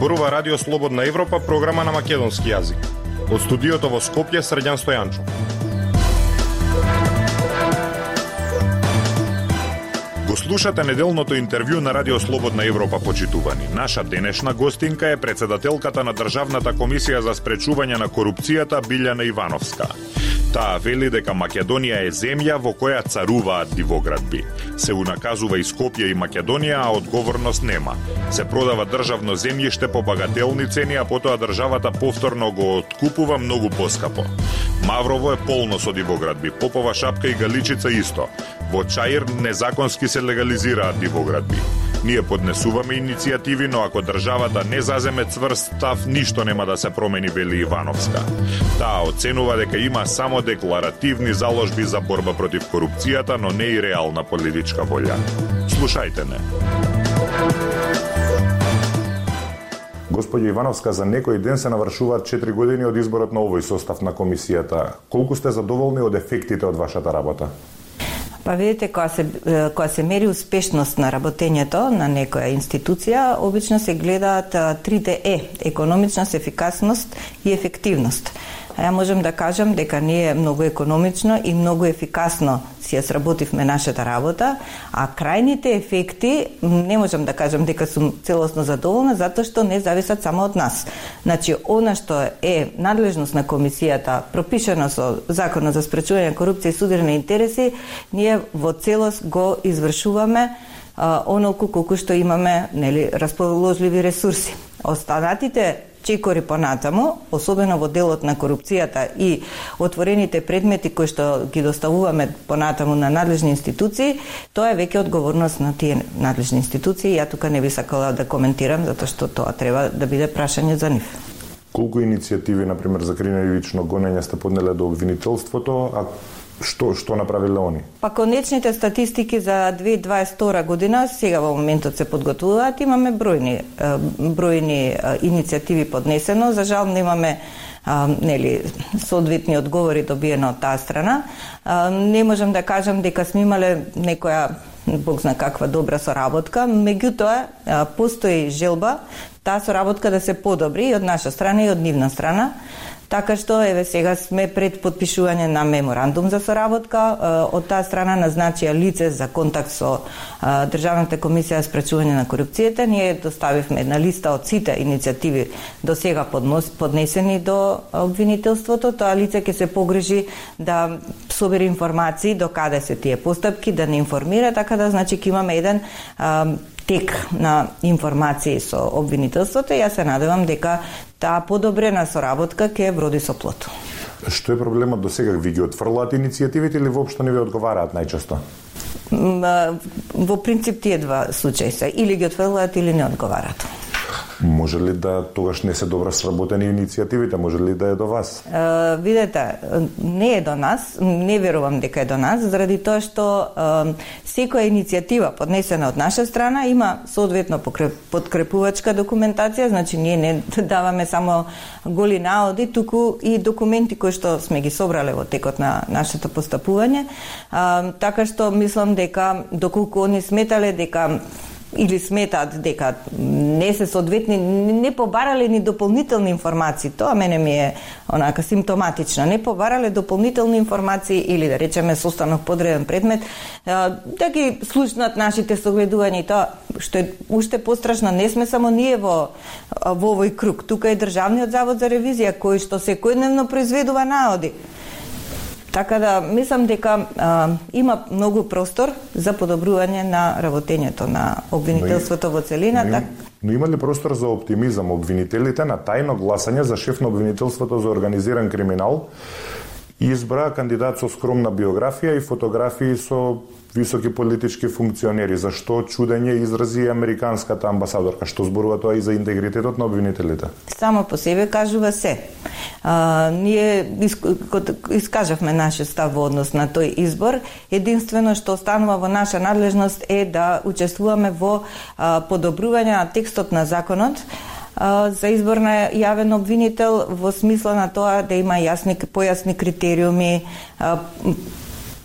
зборува Радио Слободна Европа, програма на македонски јазик. Од студиото во Скопје, Срđan Стојанчов. Го слушате неделното интервју на Радио Слободна Европа, почитувани. Наша денешна гостинка е председателката на Државната комисија за спречување на корупцијата Билјана Ивановска. Таа вели дека Македонија е земја во која царуваат дивоградби. Се унаказува и Скопје и Македонија, а одговорност нема. Се продава државно земјиште по багателни цени, а потоа државата повторно го откупува многу поскапо. Маврово е полно со дивоградби, Попова Шапка и Галичица исто. Во Чаир незаконски се легализираат дивоградби. Ние поднесуваме иницијативи, но ако државата не заземе цврст став, ништо нема да се промени, вели Ивановска. Таа оценува дека има само декларативни заложби за борба против корупцијата, но не и реална политичка волја. Слушајте не. Господјо Ивановска, за некој ден се навршуваат 4 години од изборот на овој состав на комисијата. Колку сте задоволни од ефектите од вашата работа? Па видите, кога се мери успешност на работењето на некоја институција, обично се гледаат трите економичност, ефикасност и ефективност. А ја можам да кажам дека ние многу економично и многу ефикасно си ја сработивме нашата работа, а крајните ефекти не можам да кажам дека сум целосно задоволна, затоа што не зависат само од нас. Значи, она што е надлежност на комисијата, пропишано со Законот за спречување на корупција и судење на интереси, ние во целост го извршуваме онолку колку што имаме, нели, расположливи ресурси. Останатите чекори понатаму, особено во делот на корупцијата и отворените предмети кои што ги доставуваме понатаму на надлежни институции, тоа е веќе одговорност на тие надлежни институции. Ја тука не би сакала да коментирам, затоа што тоа треба да биде прашање за нив. Колку иницијативи, например, за криминалично гонење сте поднеле до обвинителството, а Што направиле они? Па конечните статистики за 2022 година сега во моментот се подготвуваат. Имаме бројни иницијативи поднесено. За жал немаме соодветни одговори добиено од таа страна. Не можам да кажам дека сме имале некоја Бог зна каква добра соработка, меѓутоа постои желба таа соработка да се подобри и од наша страна и од нивна страна. Така што, еве сега сме пред подпишување на меморандум за соработка. Од таа страна назначија лице за контакт со Државната комисија за спречување на корупцијата. Ние доставивме една листа од сите иницијативи до сега поднесени до обвинителството. Тоа лице ќе се погрижи да собери информации до каде се тие постапки, да не информира, така да значи ќе имаме еден тек на информации со обвинителството. Јас се надевам дека таа подобрена соработка ќе вроди со плод. Што е проблемот до сега? Ви ги отфрлаат иницијативите или воопшто не ви одговараат најчесто? Во принцип тие два случаи се. Или ги отфрлаат или не одговараат. Може ли да тогаш не се добро сработени иницијативите? Може ли да е до вас? Видете, не е до нас, не верувам дека е до нас, заради тоа што секоја иницијатива поднесена од наша страна има соодветно подкрепувачка документација, значи ние не даваме само голи наоди, туку и документи кои што сме ги собрале во текот на нашето постапување, така што мислам дека доколку они сметале дека или сметаат дека не се соодветни, не побарале ни дополнителни информации. Тоа мене ми е онака симптоматично. Не побарале дополнителни информации или да речеме состанок подреден предмет, да ги слушнат нашите согледувања. И тоа што е уште пострашно, не сме само ние во овој круг. Тука е Државниот завод за ревизија кој што секојдневно произведува наоди. Така да, мислам дека има многу простор за подобрување на работењето на обвинителството во целина. Но има ли простор за оптимизам? Обвинителите на тајно гласање за шеф на обвинителството за организиран криминал избра кандидат со скромна биографија и фотографии со високи политички функционери. Зашто чудење изрази американската амбасадорка? Што зборува тоа и за интегритетот на обвинителите? Само по себе кажува се. Ние искажавме нашиот став во однос на тој избор. Единствено што останува во наша надлежност е да учествуваме во подобрување на текстот на законот за избор на јавен обвинител, во смисла на тоа да има појасни критериуми,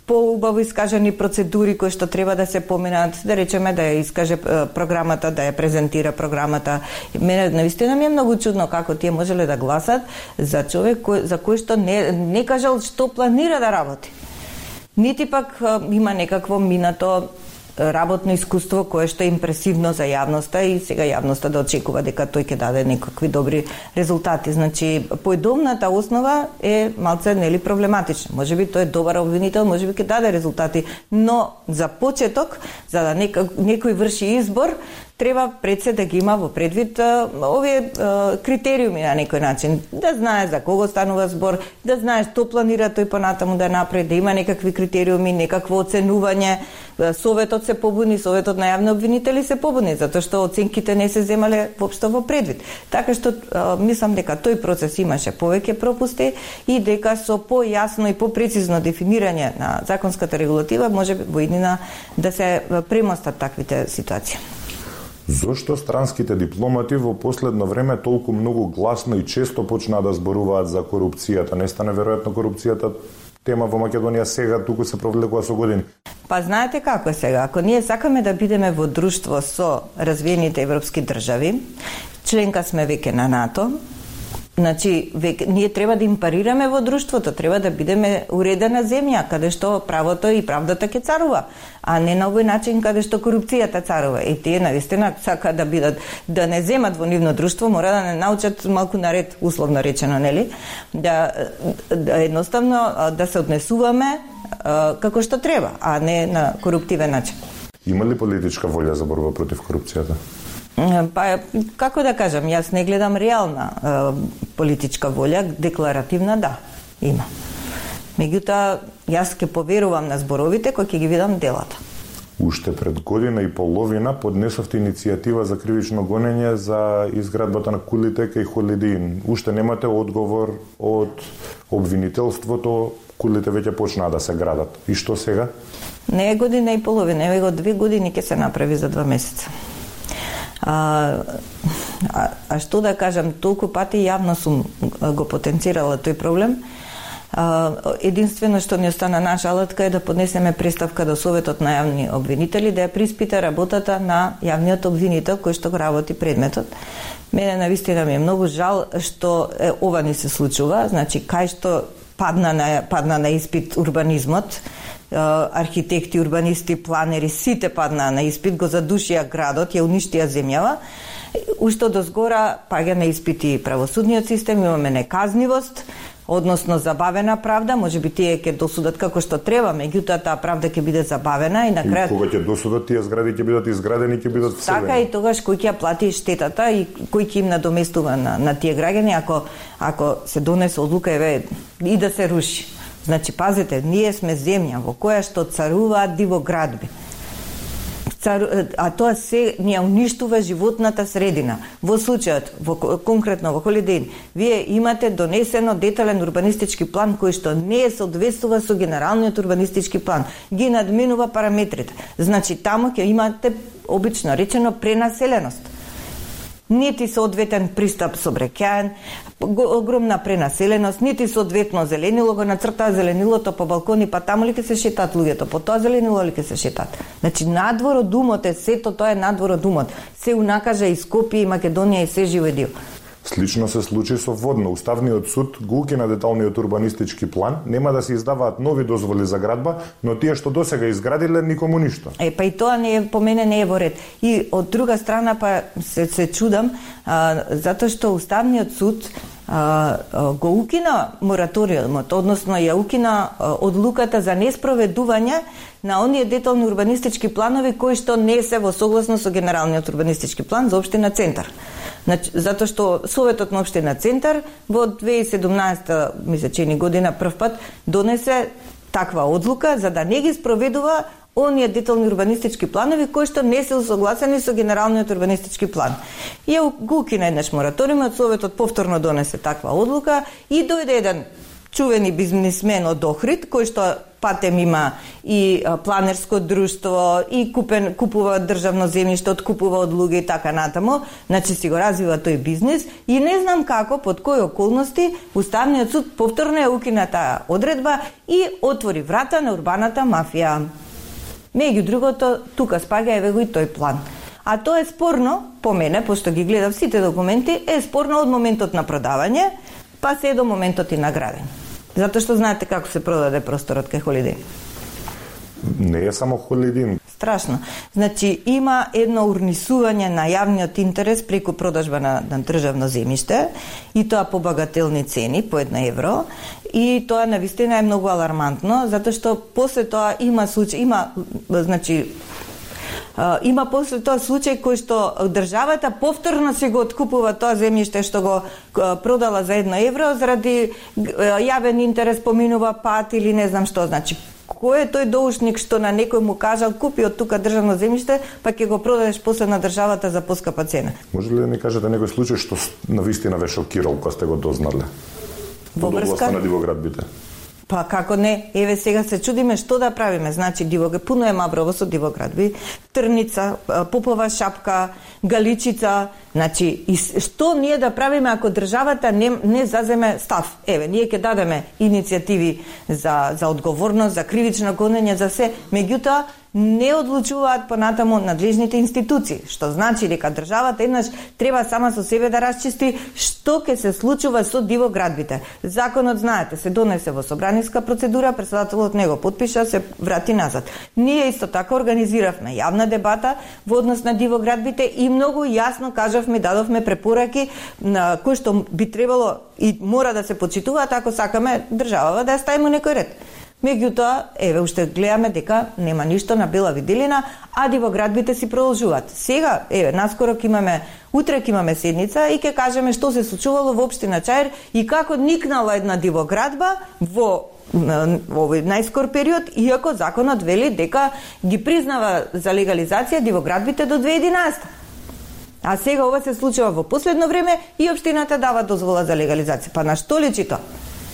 поубаво искажани процедури кои што треба да се поминат, да речеме да ја искаже програмата, да ја презентира програмата. Мене навистина ми е многу чудно како тие можеле да гласат за човек за кој што не кажал што планира да работи. Нити пак има некакво минато работно искуство кое што е импресивно за јавноста и сега јавноста да очекува дека тој ќе даде некакви добри резултати. Значи, поедовната основа е малце нели проблематична. Можеби тој е добар обвинител, можеби ќе даде резултати, но за почеток, за да некој врши избор, треба пред се да ги има во предвид овие критериуми на некој начин. Да знае за кого станува збор, да знае што планира тој понатаму да направи, да има некакви критериуми, некакво оценување. Советот се побуни, Советот на јавни обвинители се побуни, затоа што оценките не се земале воопшто во предвид. Така што мислам дека тој процес имаше повеќе пропусти и дека со појасно и попрецизно дефинирање на законската регулатива може во иднина да се премостат таквите ситуации. Зошто странските дипломати во последно време толку многу гласно и често почнаа да зборуваат за корупцијата? Не стане веројатно корупцијата тема во Македонија сега, туку се провлекува со години? Па знаете како е сега, ако ние сакаме да бидеме во друштво со развиените европски држави, членка сме веќе на НАТО, значи ние треба да им парираме во друштвото, треба да бидеме уредена земја каде што правото и правдата ќе царува, а не на овој начин каде што корупцијата царува. И тие навистина сакаат да бидат, да не земат во нивно друштво, мора да не научат малку наред, условно речено, нели? Да едноставно да се однесуваме како што треба, а не на коруптивен начин. Има ли политичка волја за борба против корупцијата? Па, како да кажам, јас не гледам реална политичка волја, декларативна да, има. Меѓутоа, јас ќе поверувам на зборовите кои ќе ги видам делата. Уште пред година и половина поднесовте иницијатива за кривично гонење за изградбата на кулитека и Холидин. Уште немате одговор од обвинителството, кулите веќе почнаа да се градат. И што сега? Не е година и половина, еве го 2 години ќе се направи за 2 месеца. А што да кажам, толку пати јавно сум го потенцирала тој проблем. Единствено што ни остана наша алатка е да поднесеме преставка до Советот на јавни обвинители, да ја приспита работата на јавниот обвинител кој што го работи предметот. Мене навистина ми е многу жал што ова не се случува, значи кај што падна на испит урбанизмот, архитекти, урбанисти, планери, сите паднаа на испит, го задушија градот, ја уништија земјава. Уште дозгора паѓа на испити правосудниот систем, имаме неказнивост, односно забавена правда, можеби тие ќе досудат како што треба, меѓутоа таа правда ќе биде забавена и на крај. И кога ќе досудат, тие згради ќе бидат изградени, ќе бидат вселени. Така и тогаш кој ќе плати штетата и кој ќе им надоместува на тие граѓани ако се донесе одлука и да се руши. Значи, пазете, ние сме земја во која што царуваат дивоградби. А тоа се ни уништува животната средина. Во случајот, конкретно во Холидин, вие имате донесено детален урбанистички план кој што не соодветствува со генералниот урбанистички план. Ги надминува параметрите. Значи, таму ќе имате, обично речено, пренаселеност. Нити соодветен пристап сообраќаен, огромна пренаселеност, нити соодветно зеленило, го нацртаа зеленилото по балкони, па таму ли ќе се шетаат луѓето, по тоа зеленило ли ќе се шетаат. Значи, надвор од умот е, сето тоа е надвор од умот. Се унакажа и Скопје, и Македонија, и се живо дио. Слично се случи со Водно. Уставниот суд го укина деталниот урбанистички план, нема да се издаваат нови дозволи за градба, но тие што досега изградиле никому ништо. Па и тоа не е, по мене не е во ред. И од друга страна па се чудам, затоа што Уставниот суд го укина мораториумот, односно ја укина одлуката за неспроведување на оние детални урбанистички планови кои што не се во согласно со генералниот урбанистички план за општина Центар. Значи, затоа што Советот на општина Центар во 2017 месечени година прв пат донесе таква одлука за да не ги спроведува оние детални урбанистички планови кои што не се усогласени со генералниот урбанистички план. Ја го укина еднаш мораториумот, Советот повторно донесе таква одлука и дојде еден чувени бизнисмен од Охрид, кој што Патем има и планерско друштво, и купува државно земјиште, откупува од луѓе и така натаму. Значи си го развива тој бизнис и не знам како, под кои околности, Уставниот суд повторно ја укина таа одредба и отвори врата на урбаната мафија. Меѓу другото, тука спаѓа еве го и тој план. А тоа е спорно, по мене, пошто ги гледав сите документи, е спорно од моментот на продавање, па се до моментот и на градење. Затоа што знаете како се продаде просторот кај Холидей. Не е само Холидин. Страшно. Значи, има едно урнисување на јавниот интерес преку продажба на државно земјиште и тоа по багателни цени, по 1 евро, и тоа навистина е многу алармантно, затоа што после тоа има случај, има после тоа случај кој што државата повторно се го откупува тоа земјиште што го продала за 1 евро заради јавен интерес, поминува пат или не знам што. Значи, кој е тој должник што на некој му кажал купи од тука државно земјиште, па ќе го продадеш после на државата за поскапа цена? Може ли да ни кажете некој случај што навистина ве шокирал кога сте го дознале? Во врска на дивоградбите? Па како не, еве сега се чудиме што да правиме. Значи пуно е Маврово со дивоградби, Трница, Попова шапка, Галичица. Значи и што ние да правиме ако државата не заземе став? Еве, ние ќе дадеме иницијативи за одговорност, за кривично гонење, за се, меѓутоа не одлучуваат понатаму надлежните институции, што значи дека државата еднаш треба сама со себе да расчисти што ќе се случува со дивоградбите. Законот, знаете, се донесе во собраниска процедура, претседателот него подпиша, се врати назад. Ние исто така организиравме јавна дебата во однос на дивоградбите и многу јасно кажавме, дадовме препораки на кои што би требало и мора да се почитуваат ако сакаме државава да ја ставиме некој ред. Меѓутоа, еве, уште гледаме дека нема ништо на бела виделина, а дивоградбите си продолжуваат. Сега, еве, наскоро утре ќе имаме седница и ќе кажеме што се случувало во општина Чаир и како никнала една дивоградба во овој најскор период, иако законот вели дека ги признава за легализација дивоградбите до 2011. А сега ова се случува во последно време и општината дава дозвола за легализација. Па на што личи тоа?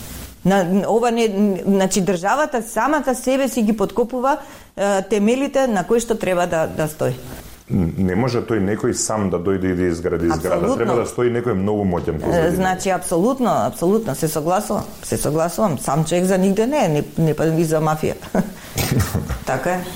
Значи државата самата себе си ги подкопува темелите на кои што треба да стои. Не може тој некој сам да дојде и да изгради зграда, треба да стои некој многу моќен позади. Значи апсолутно се согласувам. Сам човек за нигде не па и за мафија. Така е.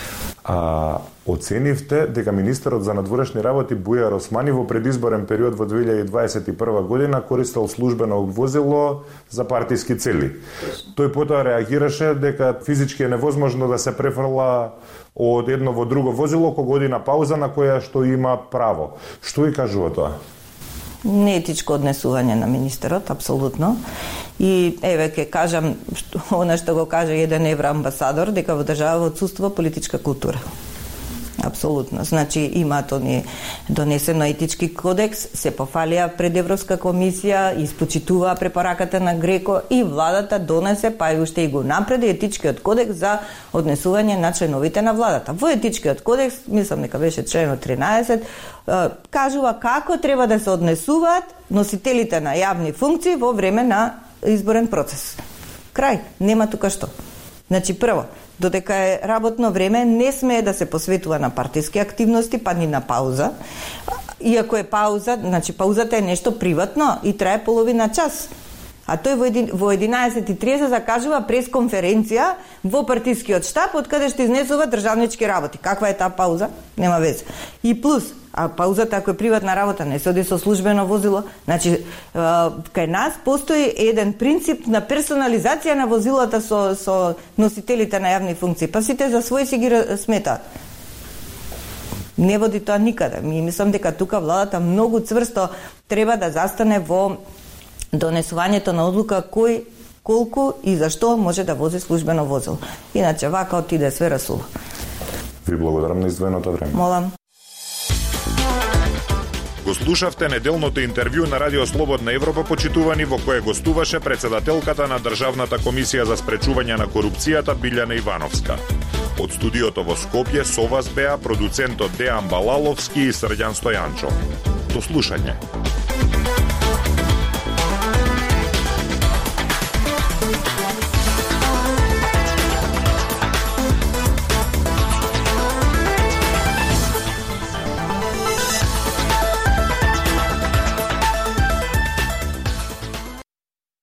Оценивте дека министерот за надворешни работи Бујар Османи во предизборен период во 2021 година користел службено возило за партиски цели. Тој потоа реагираше дека физички е невозможно да се префрла од едно во друго возило ко година пауза на која што има право. Што ви кажува тоа? Неетичко однесување на министерот, апсолутно. И еве ќе кажам она што го кажа еден евроамбасадор, дека во држава отсуствува политичка култура. Апсолутно. Значи имато ни донесено етички кодекс, се пофалија пред Европска комисија, испочитуваа препораката на Греко и владата донесе, па и уште и го напреди етичкиот кодекс за однесување на членовите на владата. Во етичкиот кодекс, мислам дека беше членот 13, кажува како треба да се однесуваат носителите на јавни функции во време на изборен процес. Крај, нема тука што. Значи прво, додека е работно време, не смее да се посветува на партиски активности, па ни на пауза. Иако е пауза, значи паузата е нешто приватно и трае половина час. А тој во 11:30 закажува пресконференција во партискиот штаб, од каде што изнесува државнички работи. Каква е таа пауза? Нема везе. И плюс, а паузата ако е приватна работа, не се оди со службено возило. Значи, кај нас постои еден принцип на персонализација на возилата со носителите на јавни функции. Па сите за свој си ги сметаат. Не води тоа никаде. Ми мислам дека тука владата многу цврсто треба да застане во донесувањето на одлука кој, колку и зашто може да вози службено возило. Иначе вака отиде све расула. Ви благодарам на издвоеното време. Молам. Го слушавте неделното интервју на Радио Слободна Европа, почитувани, во кое гостуваше председателката на Државната комисија за спречување на корупцијата Билјана Ивановска. Од студиото во Скопје со вас беа продуцентот Дејан Балаловски и Срđan Стојанчов. До слушање.